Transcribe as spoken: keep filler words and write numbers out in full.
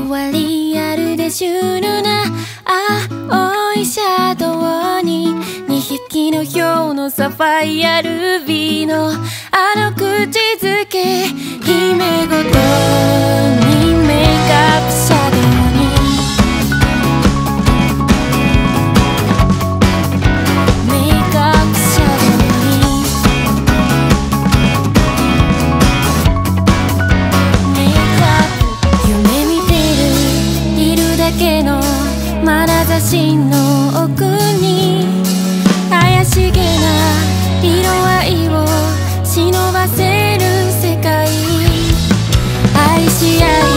色はリアルでシュールな青いシャドウににひきの豹のサファイアルビーのあの口づけ、姫ごとにメイクアップシャドウにメイクアップシャドウにメイクアップ、夢見てるいるだけの眼差しの奥に怪しげな色合いを忍ばせる世界、愛し合い